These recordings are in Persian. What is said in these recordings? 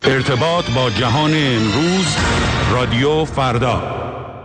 ارتباط با جهان امروز، رادیو فردا.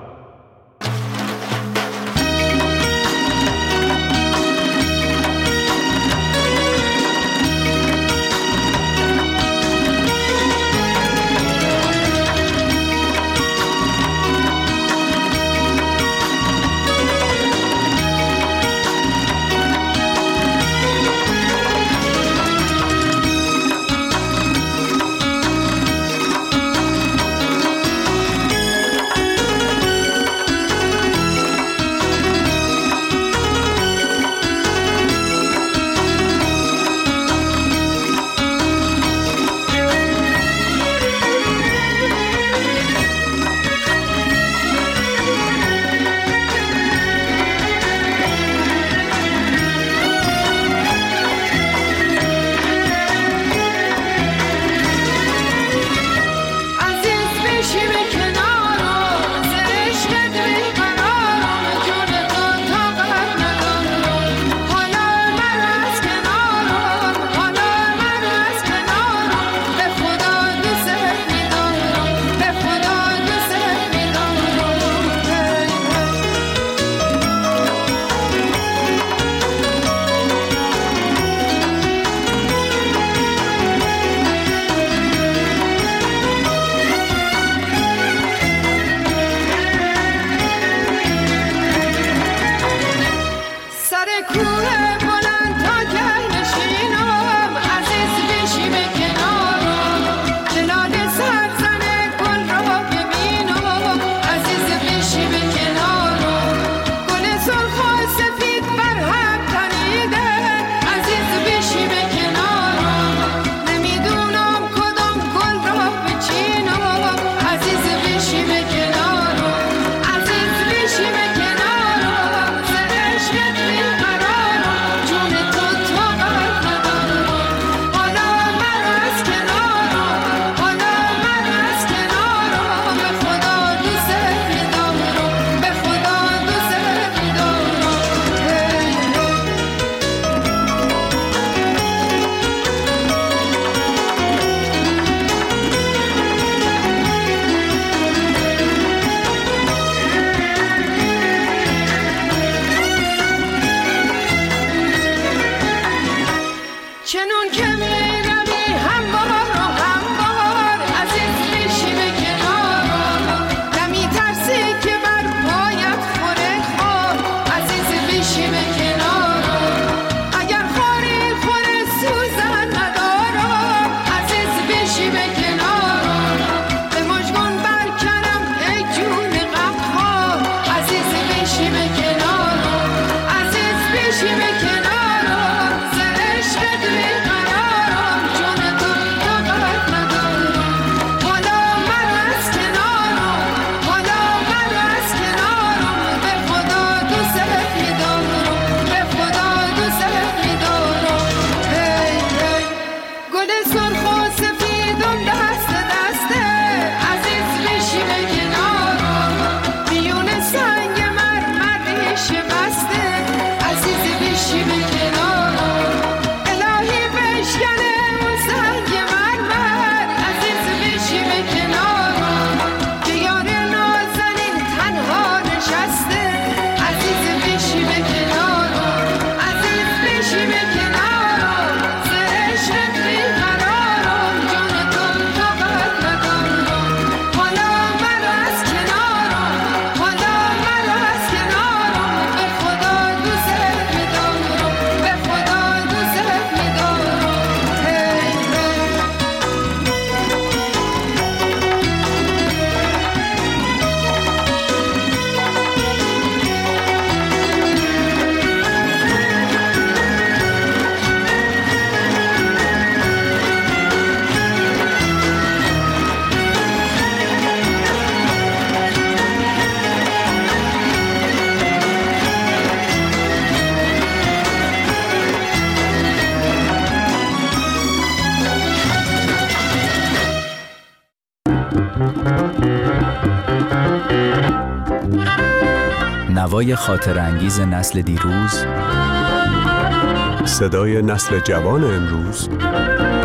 نوای خاطرانگیز نسل دیروز، صدای نسل جوان امروز،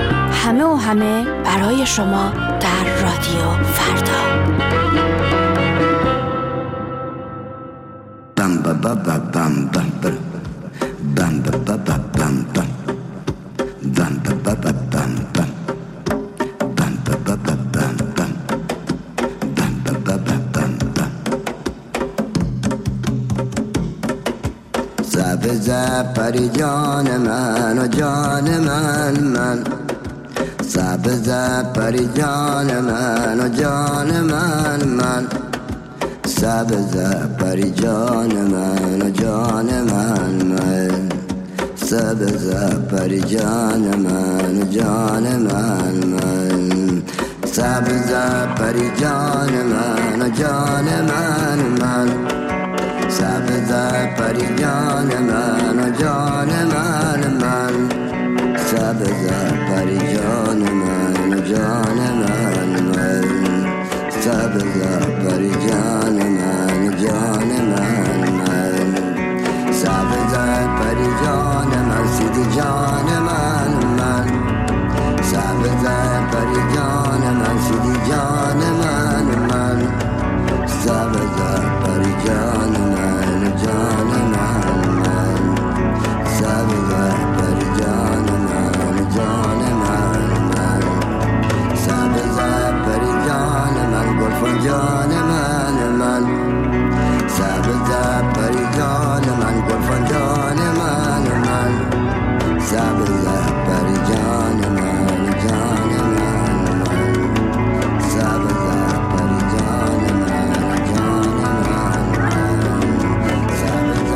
همه برای شما در رادیو فردا. bam ba ba ba bam bam bam bam ba ba ba bam bam bam ba ba ba bam bam bam ba ba ba bam bam bam ba ba ba bam bam سبز پری جان من و جان من سبز پری جان من و جان من سبز پری جان من و جان من سبز پری جان من و جان من سبز پری جان من و جان من سبز پری جان من و جان من سبز پری جان من و جان من سبز پری جان من جان من سبز پری جان من سیدی جان من سبز پری جان من سیدی جان من سبز پری جان من جان من سبز پری جان من جان من سبز پری جان من گلفن جان من سبز پری جان من گلفن جان من سبز پری جان من جان من سبز پری جان من جان من سبز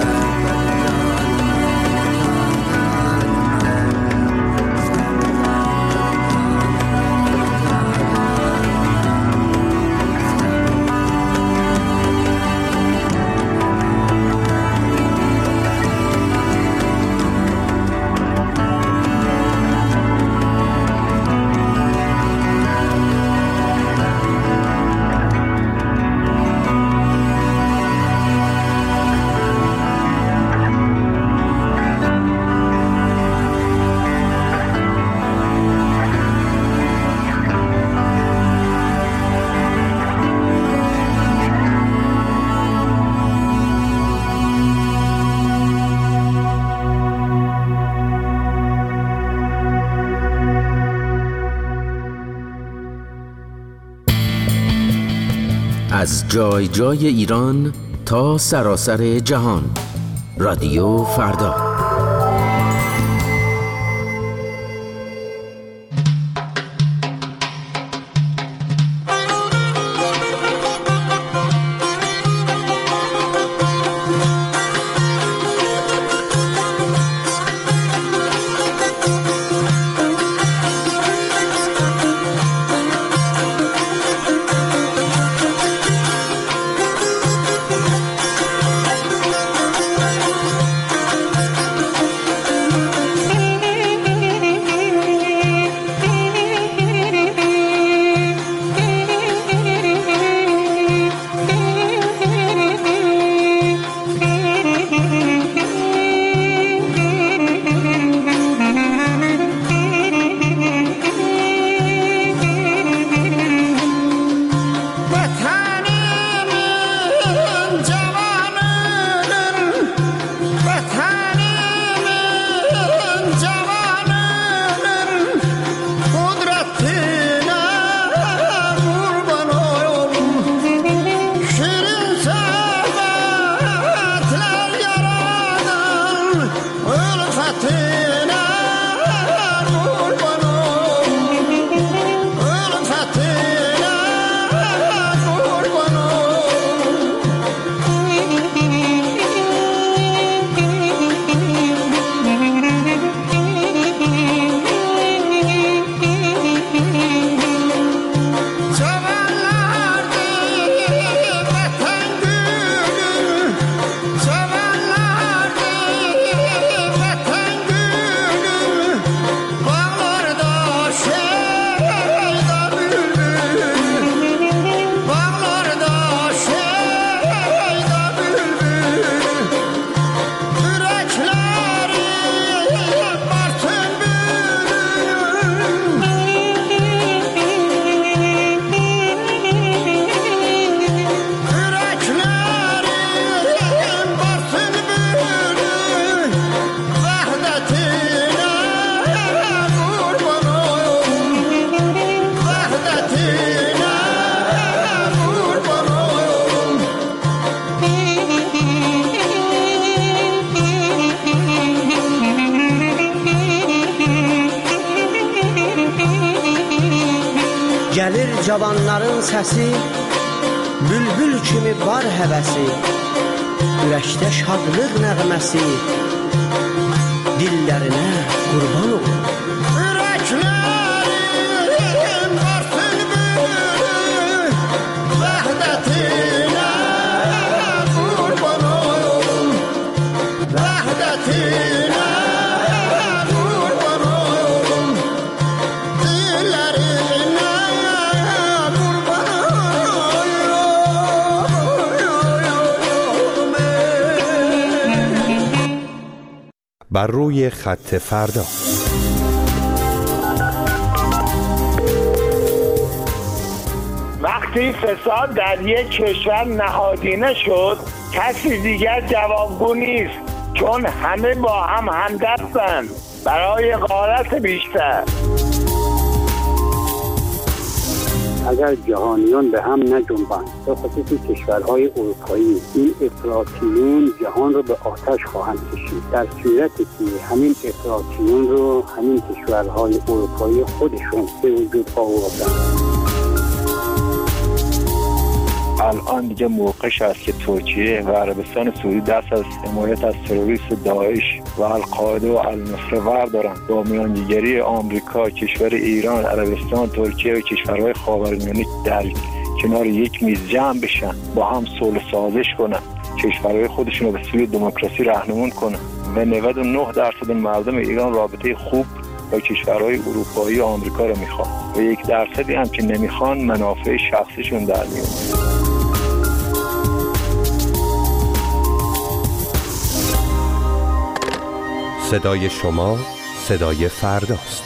از جای جای ایران تا سراسر جهان، رادیو فردا. Gəlir cavanların səsi, bülbül kimi var həvəsi, ürəkdə şadlıq nəğməsi, dillərinə qurban olur. Ürəklərin varsın bülbül, vəhdətinə qurban olum, vəhdətinə qurban olum, dillərinə qurban olum. بر روی خط فردا. وقتی فساد در یک کشور نهادینه شد، کسی دیگر جوابگو نیست، چون همه با هم همدستند برای غارت بیشتر. اگر جهانیان به هم نجنبند، به خصوص کشورهای اروپایی، این افراطیون جهان رو به آتش خواهند کشید. در صورتی که همین افراطیون رو همین کشورهای اروپایی خودشون به وجود آوردن. الان دیگه موقعش است که ترکیه و عربستان سعودی دست از حمایت از تروریست داعش و القاعده و النصره بردارن. با میانجیگری آمریکا، کشور ایران، عربستان، ترکیه و کشورهای خاورمیانه در کنار یک میز جمع بشن، با هم صلح سازش کنن، کشورهای خودشون رو به سوی دموکراسی راهنمون کنن و 99% مردم ایران رابطه خوب با کشورهای اروپایی و آمریکا رو میخوان و 1% هم که نمیخوان منافع شخصیشون در میاد. صدای شما صدای فرداست.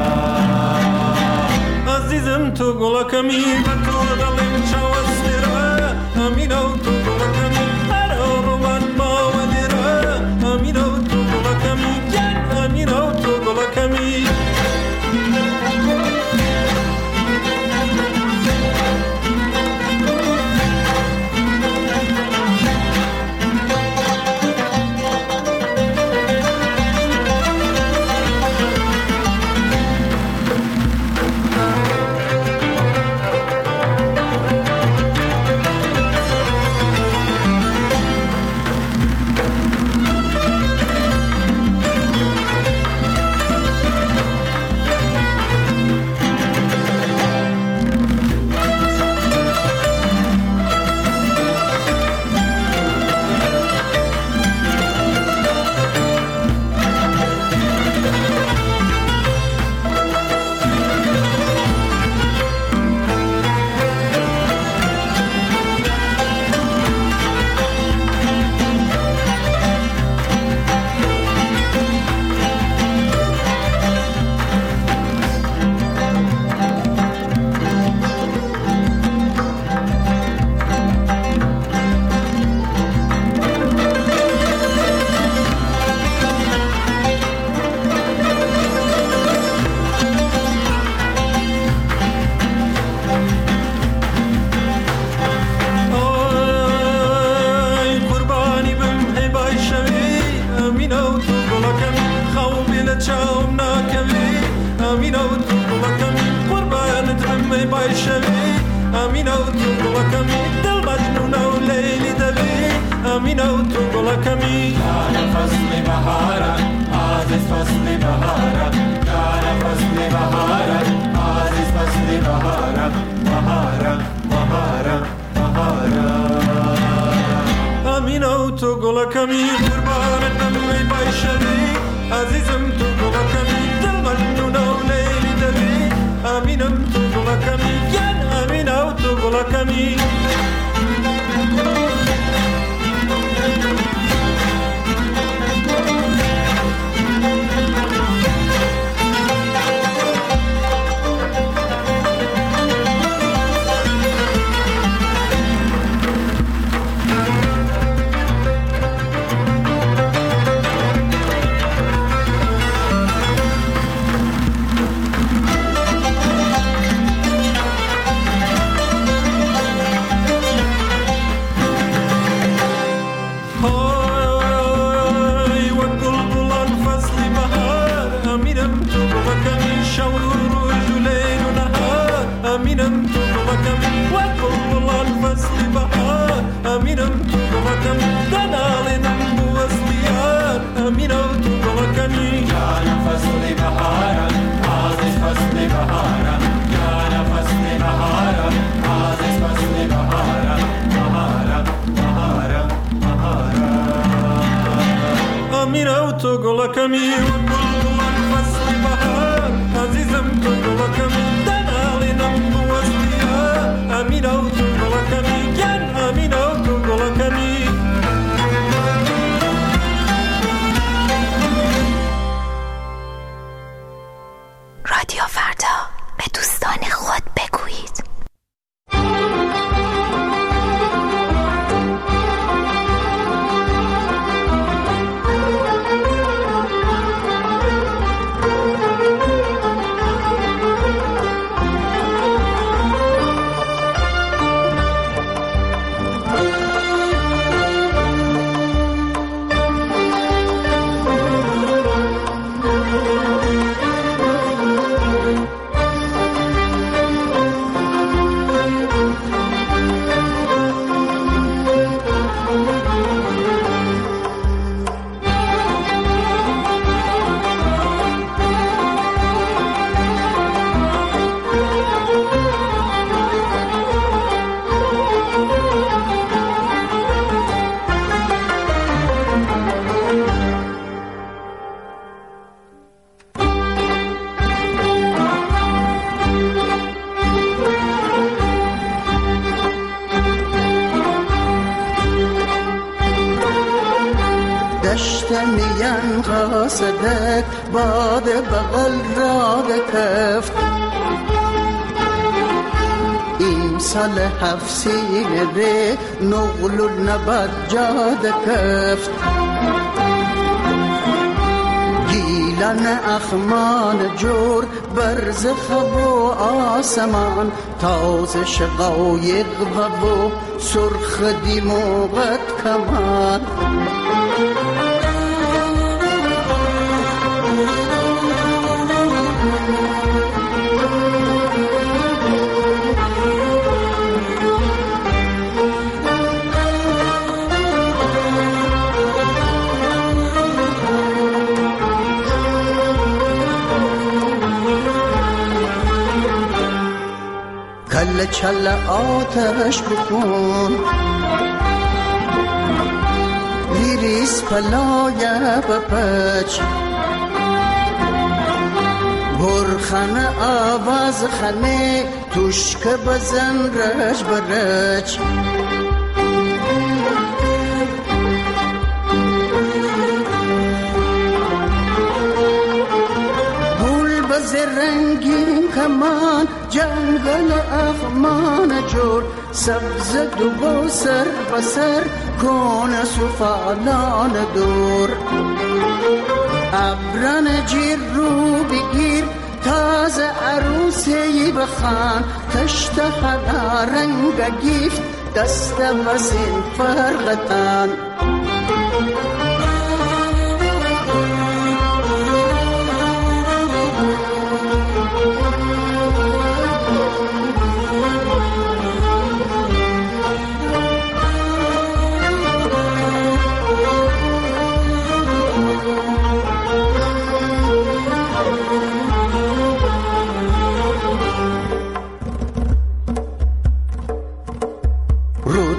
عزیزم تو گلکمی و تو دلم چاوسترا امینه و تو گلکمی دل مجنونه و لیلی دوی امینه و تو گلکمی یار فصل بهاره عزیز فصل بهاره یار فصل بهاره عزیز فصل بهاره بهاره بهاره بهاره امینه و تو گلکمی قربانتم ای بایشمی عزیزم تو گلکمی دل مجنونه و لیلی دوی امینم تو گلکمی ین امینه و تو گلکمی تو گلکمی و گلبن فصل بهار عزیزم تو گلکمی دنالینم بوستیا امینه و تو گلکمی ین امینه و تو گلکمی رادیو فردا به دوستان خود بگویید. میان قاصدک باد بغل را کفت این سال حفصین ره نغل نباد جاد کفت گیلن اخمان جور برز خب و آسمان تاز شقایق و سرخ دیموغت کمان کل چل آتش بکن لیریس پلای بپچ برخن آواز خنه توشک بزن رج برج گل بز رنگین کمان جنگل اخمان جور سبز دو سر بسر کون سفالان دور ابران جیر رو بگیر تازه عروسی بخان تشت خدا رنگ گیفت دست وزین فرغتان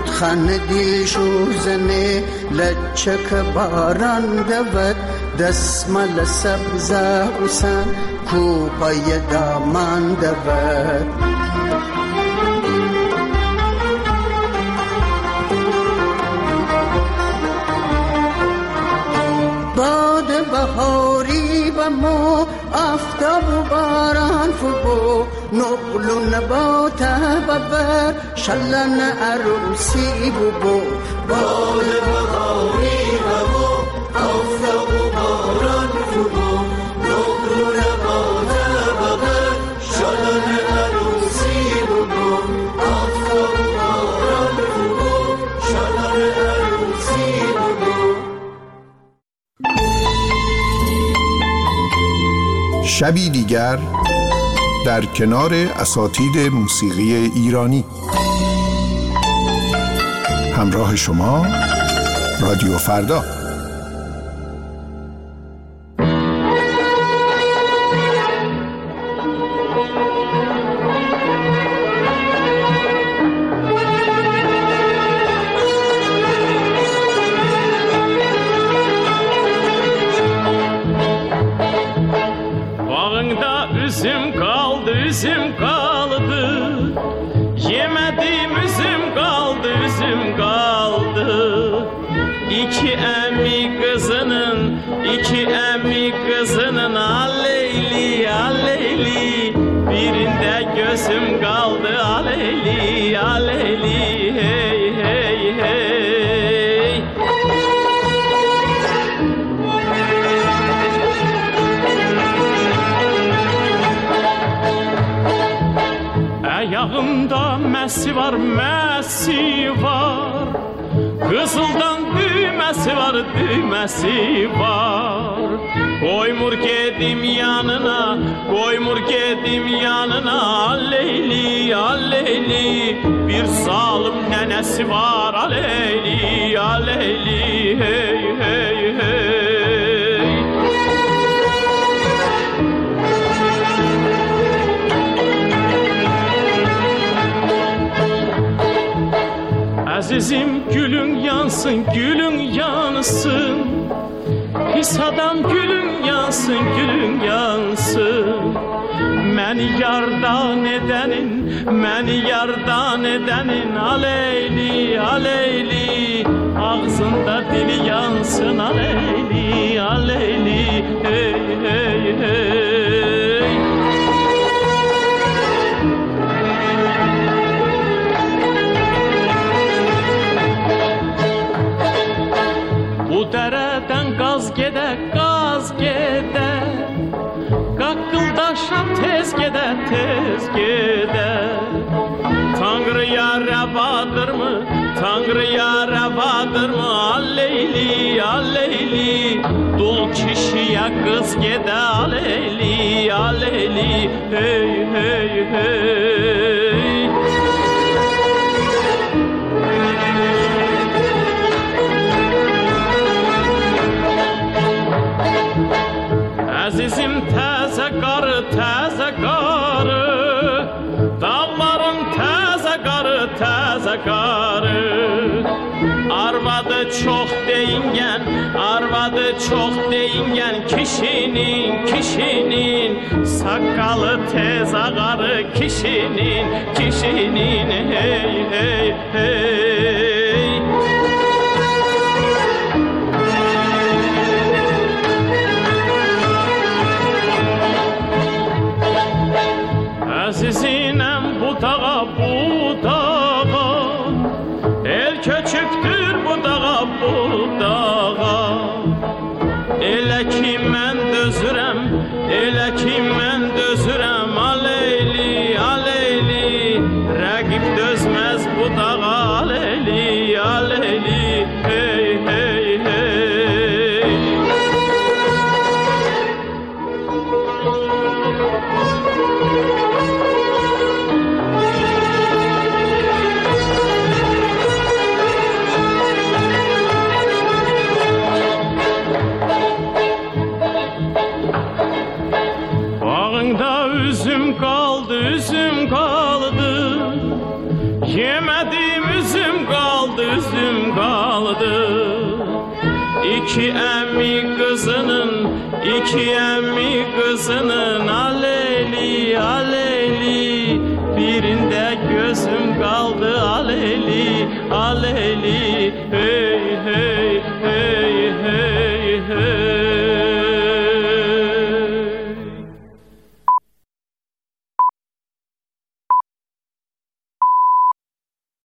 رودخان دیلشوزنه لچک باران دود دسمال سبز حسن کوپای دامان دود باد بهاری و مو آفتاب و باران فبو نقل و نبات ببر شلن عروسی ببو باد بهاری و مو آفتاب و باران فبو نقل و نبات ببر شلن عروسی ببو آفتاب و باران فبو شلن عروسی ببو. شبی دیگر در کنار اساتید موسیقی ایرانی. همراه شما رادیو فردا. Üzüm kaldı, yemedim üzüm kaldı, üzüm kaldı. İki emmi kızının aleyli, aleyli. Birinde gözüm kaldı, aleyli, aleyli, hey, hey, hey. Ayağımda mesi var, mesi var. Kızıldan düğmesi var, düğmesi var. Koymur gedim yanına, koymur gedim yanına. Aleyli, aleyli. Bir zalim nenesi var, aleyli, aleyli, hey, hey, hey. Azizim gülün yansın, gülün yansın. Pis adam gülün yansın, gülün yansın. Məni yardan edenin aleyli, aleyli. Ağzında dili yansın, aleyli, aleyli, hey, hey, hey. Dereden gaz gede, gaz gede. Kakkıldaşan tez gede, tez gede. Tanrı'ya revadır mı, Tanrı'ya revadır mı? Aleyli, aleyli. Dul kişiye kız gede, aleyli, aleyli, hey, hey, hey. Azizim təzə qarı, təzə qarı. Dağların təzə qarı, təzə qarı. Arvadı çox deyingen, arvadı çox deyingen. Kişinin sakalı tez ağarı. Kişinin hey, hey, hey. Azizinem bu dağa, el köçüktür bu dağa, Elə ki mən dözürəm, aleyli, aleyli. Rəqib dözməz bu dağa, aleyli, aleyli, hey, hey, hey. Bağında üzüm kaldı, üzüm kaldı. Yemedim üzüm kaldı. İki emmi kızının aleyli aleyli, birinde gözüm kaldı aleyli aleyli.